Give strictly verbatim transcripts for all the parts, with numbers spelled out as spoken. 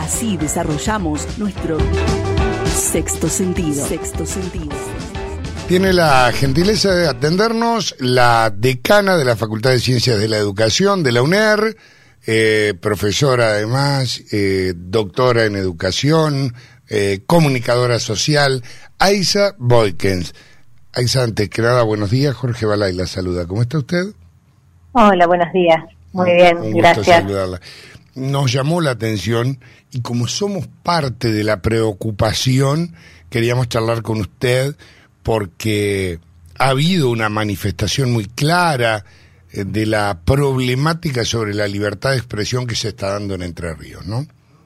Así desarrollamos nuestro sexto sentido. Sexto sentido. Tiene la gentileza de atendernos la decana de la Facultad de Ciencias de la Educación de la UNER, eh, profesora además, eh, doctora en educación, eh, comunicadora social, Aiza Boykens. Aiza, antes que nada, buenos días. Jorge Balay la saluda. ¿Cómo está usted? Hola, buenos días. Muy bien, Un gusto gracias. saludarla. Nos llamó la atención y como somos parte de la preocupación, queríamos charlar con usted porque ha habido una manifestación muy clara de la problemática sobre la libertad de expresión que se está dando en Entre Ríos, ¿no?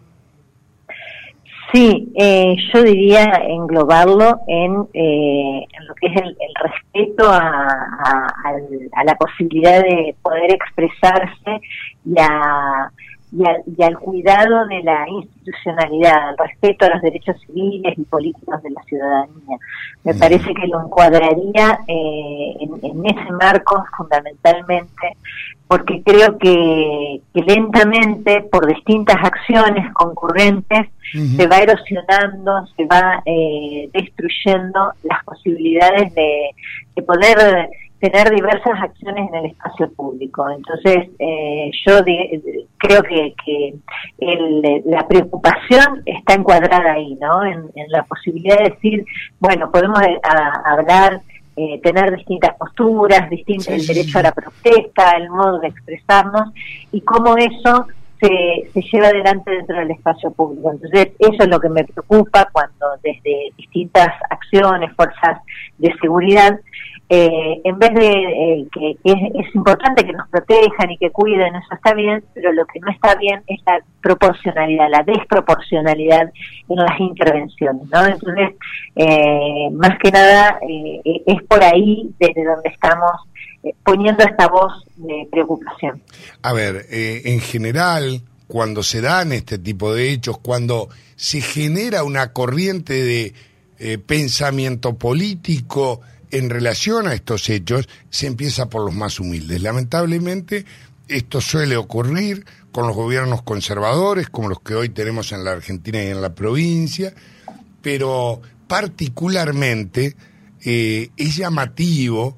Sí, eh, yo diría englobarlo en, eh, en lo que es el, el respeto a, a, a la posibilidad de poder expresarse y, a, y, a, y al cuidado de la institucionalidad, al respeto a los derechos civiles y políticos de la ciudadanía. Me parece que lo encuadraría eh, en, en ese marco fundamentalmente, porque creo que, que lentamente, por distintas acciones concurrentes, uh-huh. se va erosionando, se va eh, destruyendo las posibilidades de, de poder tener diversas acciones en el espacio público. Entonces, eh, yo de, creo que, que el, la preocupación está encuadrada ahí, ¿no? En, en la posibilidad de decir, bueno, podemos a, hablar, eh, tener distintas posturas, distintos, sí, el derecho sí. a la protesta, el modo de expresarnos, y cómo eso se, se lleva adelante dentro del espacio público. Entonces, eso es lo que me preocupa cuando desde distintas acciones, fuerzas de seguridad, Eh, en vez de eh, que, que es, es importante que nos protejan y que cuiden, eso está bien, pero lo que no está bien es la proporcionalidad, la desproporcionalidad en las intervenciones, ¿no? Entonces, eh, más que nada, eh, es por ahí desde donde estamos eh, poniendo esta voz de preocupación. A ver, eh, en general, cuando se dan este tipo de hechos, cuando se genera una corriente de eh, pensamiento político en relación a estos hechos, se empieza por los más humildes. Lamentablemente, esto suele ocurrir con los gobiernos conservadores, como los que hoy tenemos en la Argentina y en la provincia, pero particularmente eh, es llamativo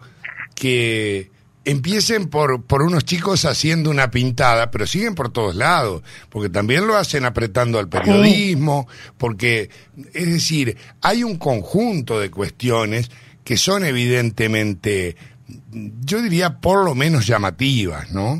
que empiecen por, por unos chicos haciendo una pintada, pero siguen por todos lados, porque también lo hacen apretando al periodismo, porque, es decir, hay un conjunto de cuestiones que son evidentemente, yo diría, por lo menos llamativas, ¿no?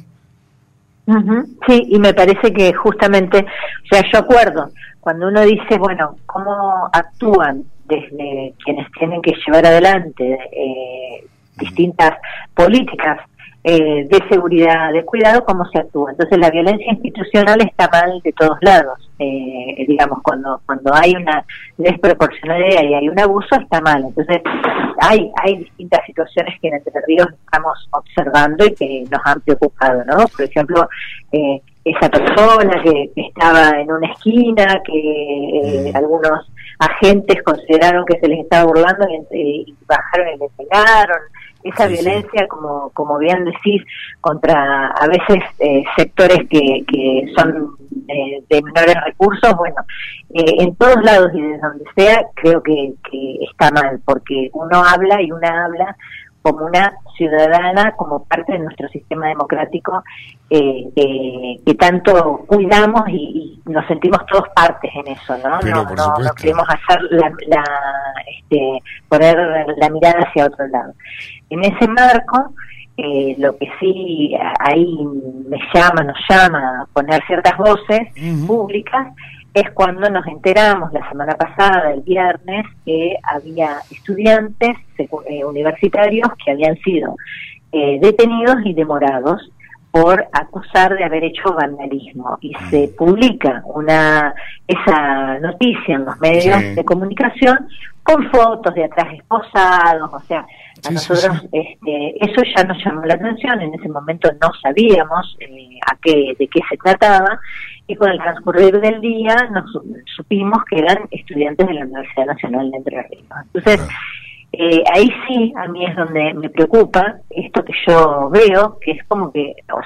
Uh-huh. Sí, y me parece que justamente, o sea, yo acuerdo, cuando uno dice, bueno, ¿cómo actúan desde quienes tienen que llevar adelante eh, distintas políticas eh, de seguridad, de cuidado, cómo se actúa? Entonces, la violencia institucional está mal de todos lados. Eh, digamos, cuando cuando hay una desproporcionalidad y hay un abuso, está mal. Entonces, hay hay distintas situaciones que en Entre Ríos estamos observando y que nos han preocupado, ¿no? Por ejemplo, eh, esa persona que, que estaba en una esquina, que eh, mm. algunos agentes consideraron que se les estaba burlando y, y bajaron y le pegaron. Esa sí, violencia, sí. como como bien decís, contra a veces eh, sectores que, que son eh, de menores recursos, bueno, eh, en todos lados y desde donde sea, creo que, que está mal, porque uno habla y una habla como una ciudadana, como parte de nuestro sistema democrático eh, eh, que tanto cuidamos y, y nos sentimos todos partes en eso, ¿no? Pero, no, no, no queremos hacer la, la este, poner la mirada hacia otro lado. En ese marco, eh, lo que sí ahí me llama, nos llama a poner ciertas voces uh-huh. públicas, es cuando nos enteramos la semana pasada, el viernes, que había estudiantes eh, universitarios que habían sido eh, detenidos y demorados por acusar de haber hecho vandalismo. Y se publica una esa noticia en los medios sí. de comunicación con fotos de atrás esposados, o sea, a sí, nosotros sí, sí. Este, eso ya nos llamó la atención. En ese momento no sabíamos eh, a qué de qué se trataba, y con el transcurrir del día nos supimos que eran estudiantes de la Universidad Nacional de Entre Ríos. Entonces, eh, ahí sí, a mí es donde me preocupa esto que yo veo, que es como que, o sea,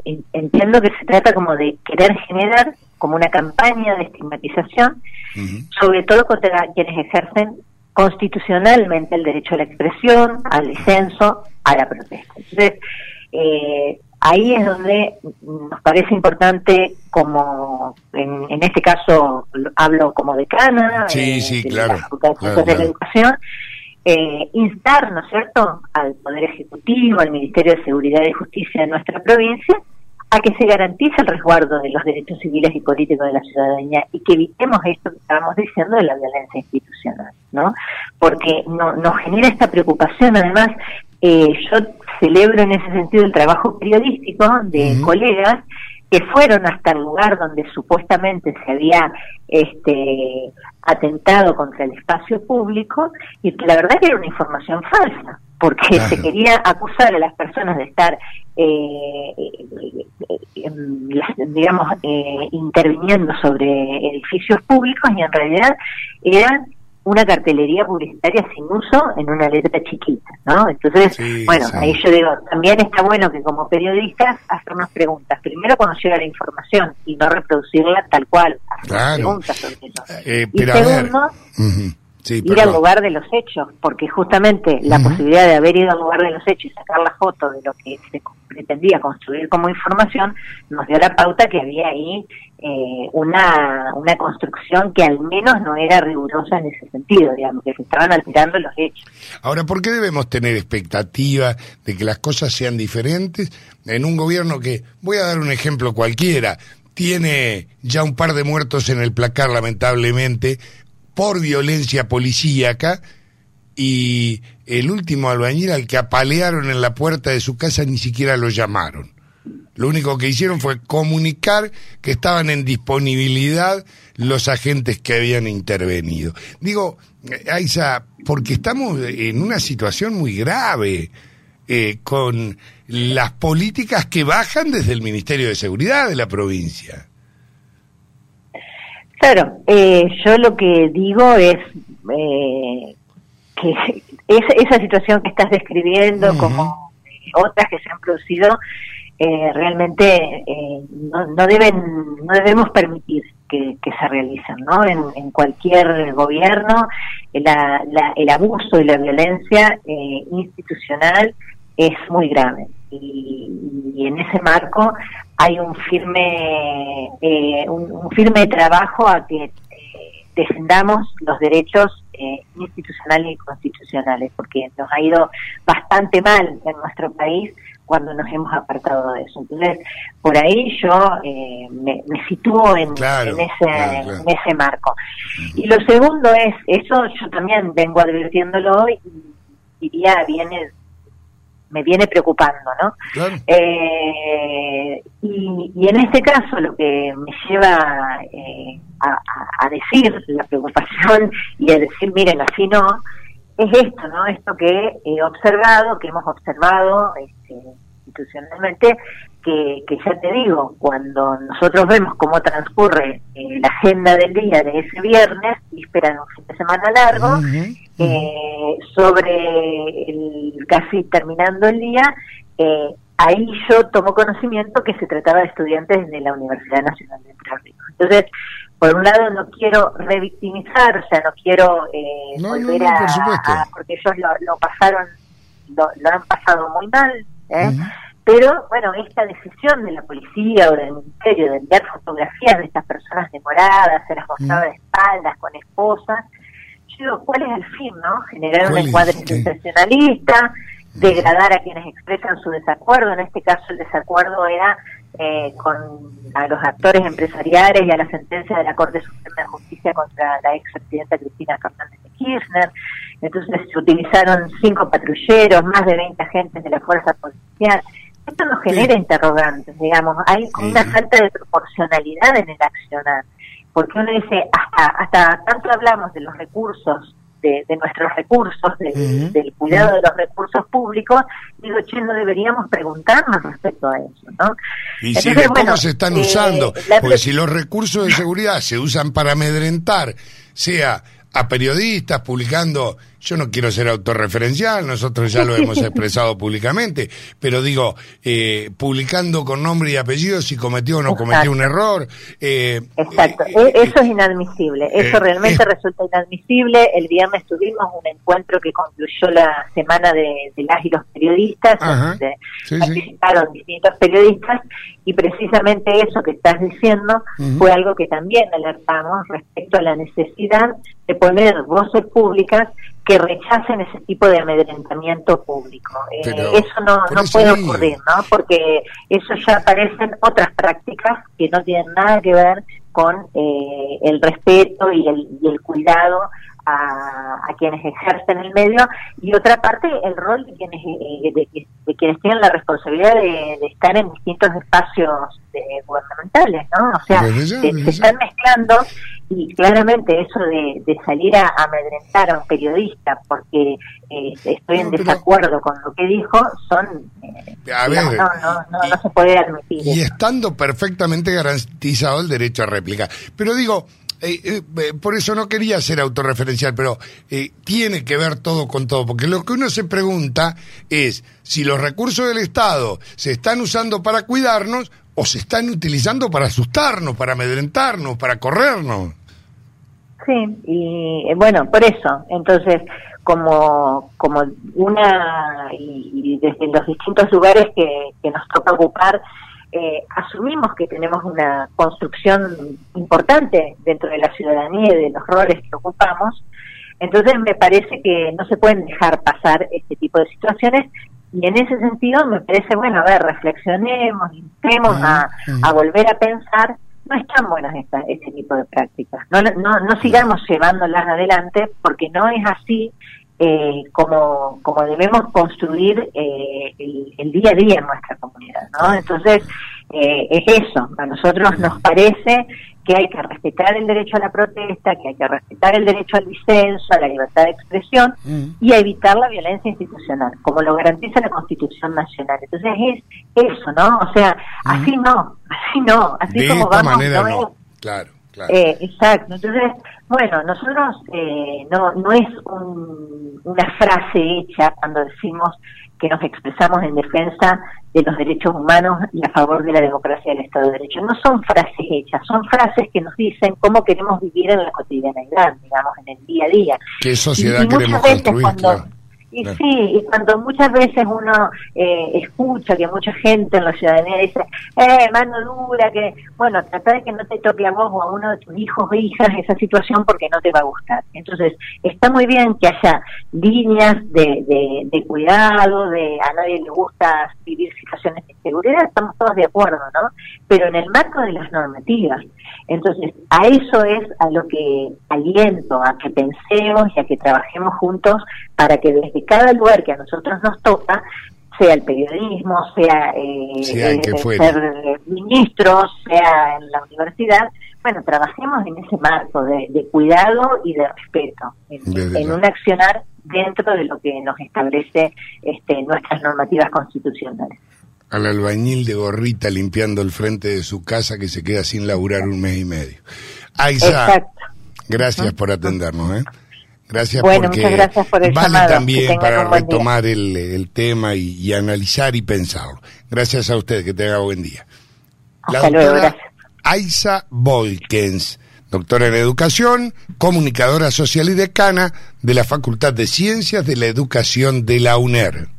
entiendo que se trata como de querer generar como una campaña de estigmatización, uh-huh. sobre todo contra quienes ejercen constitucionalmente el derecho a la expresión, al disenso, a la protesta. Entonces, eh, ahí es donde nos parece importante, como en, en este caso hablo como decana, sí, eh, sí, de claro, la Facultad de Ciencias claro, de claro. la Educación, eh, instar, ¿no es cierto?, al Poder Ejecutivo, al Ministerio de Seguridad y Justicia de nuestra provincia, a que se garantice el resguardo de los derechos civiles y políticos de la ciudadanía y que evitemos esto que estábamos diciendo de la violencia institucional, ¿no? Porque no, nos genera esta preocupación. Además, eh, yo celebro en ese sentido el trabajo periodístico de uh-huh. colegas que fueron hasta el lugar donde supuestamente se había este atentado contra el espacio público, y que la verdad que era una información falsa, porque claro. se quería acusar a las personas de estar eh, eh, eh, digamos eh, interviniendo sobre edificios públicos, y en realidad eran una cartelería publicitaria sin uso en una letra chiquita, ¿no? Entonces, sí, bueno, sí. ahí yo digo, también está bueno que como periodistas hacernos preguntas, primero cuando llega la información y no reproducirla tal cual, hacer claro. preguntas sobre eso. Eh, y segundo, uh-huh. sí, ir al lugar de los hechos, porque justamente la uh-huh. posibilidad de haber ido al lugar de los hechos y sacar la foto de lo que se pretendía construir como información, nos dio la pauta que había ahí eh, una una construcción que al menos no era rigurosa en ese sentido, digamos, que se estaban alterando los hechos. Ahora, ¿por qué debemos tener expectativa de que las cosas sean diferentes en un gobierno que, voy a dar un ejemplo cualquiera, tiene ya un par de muertos en el placar, lamentablemente, por violencia policíaca, y el último albañil al que apalearon en la puerta de su casa ni siquiera lo llamaron? Lo único que hicieron fue comunicar que estaban en disponibilidad los agentes que habían intervenido. Digo, Aiza, porque estamos en una situación muy grave eh, con las políticas que bajan desde el Ministerio de Seguridad de la provincia. Claro, eh, yo lo que digo es eh, que esa, esa situación que estás describiendo, uh-huh. como eh, otras que se han producido, eh, realmente eh, no, no deben, no debemos permitir que, que se realicen, ¿no? En, en cualquier gobierno, la, la, el abuso y la violencia eh, institucional es muy grave, y, y en ese marco hay un firme eh, un, un firme trabajo a que eh, defendamos los derechos eh, institucionales y constitucionales, porque nos ha ido bastante mal en nuestro país cuando nos hemos apartado de eso. Entonces, por ahí yo eh, me, me sitúo en, claro, en, ese, claro, claro. en ese marco. Y lo segundo es, eso yo también vengo advirtiéndolo y diría, viene me viene preocupando, ¿no? Claro. Eh, y, y en este caso lo que me lleva eh, a, a, a decir la preocupación y a decir, miren, así no, es esto, ¿no? Esto que he observado, que hemos observado este, institucionalmente, que, que ya te digo, cuando nosotros vemos cómo transcurre eh, la agenda del día de ese viernes, víspera de un fin de semana largo, uh-huh. eh, sobre el casi terminando el día, eh, ahí yo tomo conocimiento que se trataba de estudiantes de la Universidad Nacional de Entre Ríos. Entonces, por un lado no quiero revictimizar, o sea, no quiero eh, no, volver no, no, a, a... porque ellos lo, lo pasaron, lo, lo han pasado muy mal, ¿eh? Uh-huh. Pero, bueno, esta decisión de la policía o del ministerio de enviar fotografías de estas personas demoradas, se las mostraba uh-huh. de espaldas, con esposas, yo digo, ¿cuál es el fin, no? Generar un encuadre sensacionalista, degradar a quienes expresan su desacuerdo. En este caso el desacuerdo era eh, con a los actores empresariales y a la sentencia de la Corte Suprema de Justicia contra la expresidenta Cristina Fernández de Kirchner. Entonces se utilizaron cinco patrulleros, más de veinte agentes de la fuerza policial. Esto nos genera sí. interrogantes, digamos, hay sí. una falta de proporcionalidad en el accionar, porque uno dice, hasta hasta tanto hablamos de los recursos, de, de nuestros recursos, de, uh-huh. del cuidado uh-huh. de los recursos públicos, digo, che, no deberíamos preguntarnos respecto a eso, ¿no? Y Entonces, si de bueno, cómo se están eh, usando, la... porque si los recursos de seguridad se usan para amedrentar, sea a periodistas publicando yo no quiero ser autorreferencial, nosotros ya lo hemos expresado públicamente, pero digo, eh, publicando con nombre y apellido si cometió o no Exacto. cometió un error. Eh, Exacto, eh, eso es inadmisible, eso eh, realmente eh, resulta inadmisible. El viernes tuvimos un encuentro que concluyó la semana de, de las y los periodistas, donde sí, participaron sí. distintos periodistas, y precisamente eso que estás diciendo uh-huh. fue algo que también alertamos respecto a la necesidad de poner voces públicas que rechacen ese tipo de amedrentamiento público. Eh, eso no, no eso puede sí. ocurrir, ¿no? Porque eso ya parecen otras prácticas que no tienen nada que ver con eh, el respeto y el, y el cuidado a, a quienes ejercen el medio, y otra parte el rol de quienes eh, de, de quienes tienen la responsabilidad de, de estar en distintos espacios de, gubernamentales, ¿no? O sea, se, se están mezclando, y claramente eso de, de salir a amedrentar a un periodista porque eh, estoy en no, desacuerdo con lo que dijo, son eh, a digamos, ver, no, no, no, y, no se puede admitir. Y eso. Estando perfectamente garantizado el derecho a réplica. Pero digo, Eh, eh, por eso no quería ser autorreferencial, pero eh, tiene que ver todo con todo, porque lo que uno se pregunta es si los recursos del Estado se están usando para cuidarnos o se están utilizando para asustarnos, para amedrentarnos, para corrernos. Sí, y bueno, por eso, entonces, como como una, y, y desde los distintos lugares que, que nos toca ocupar, Eh, asumimos que tenemos una construcción importante dentro de la ciudadanía y de los roles que ocupamos, entonces me parece que no se pueden dejar pasar este tipo de situaciones, y en ese sentido me parece, bueno, a ver, reflexionemos, instemos a, a volver a pensar, no están buenas esta, este tipo de prácticas, no, no, no sigamos llevándolas adelante, porque no es así Eh, como como debemos construir eh, el, el día a día en nuestra comunidad, ¿no? Entonces, eh, es eso, a nosotros nos parece que hay que respetar el derecho a la protesta, que hay que respetar el derecho al disenso, a la libertad de expresión mm. y a evitar la violencia institucional, como lo garantiza la Constitución Nacional. Entonces es eso, ¿no? O sea, mm. así no, así no, así de como esta vamos, manera no, no. es. Claro. Claro. Eh, exacto, entonces, bueno, nosotros eh, no no es un, una frase hecha cuando decimos que nos expresamos en defensa de los derechos humanos y a favor de la democracia y del Estado de Derecho. No son frases hechas, son frases que nos dicen cómo queremos vivir en la cotidianeidad, digamos, en el día a día. ¿Qué sociedad y, y queremos construir? Cuando, claro. Y sí, y cuando muchas veces uno eh, escucha que mucha gente en la ciudadanía dice, eh, mano dura, que, bueno, trata de que no te toque a vos o a uno de tus hijos o hijas esa situación porque no te va a gustar. Entonces, está muy bien que haya líneas de, de, de cuidado, de a nadie le gusta vivir situaciones de inseguridad, estamos todos de acuerdo, ¿no? Pero en el marco de las normativas. Entonces, a eso es a lo que aliento, a que pensemos y a que trabajemos juntos para que desde cada lugar que a nosotros nos toca, sea el periodismo, sea eh, sí, eh, ser ministros, sea en la universidad, bueno, trabajemos en ese marco de, de cuidado y de respeto, en, en un accionar dentro de lo que nos establece este, nuestras normativas constitucionales. Al albañil de gorrita limpiando el frente de su casa que se queda sin laburar un mes y medio. Aiza, Exacto. gracias ¿Mm? por atendernos, ¿eh? Gracias bueno, porque muchas gracias por el vale llamado. también para retomar el, el tema y, y analizar y pensarlo. Gracias a usted, que tenga buen día. La Hasta luego, gracias. Aiza Boykens, doctora en Educación, comunicadora social y decana de la Facultad de Ciencias de la Educación de la UNER.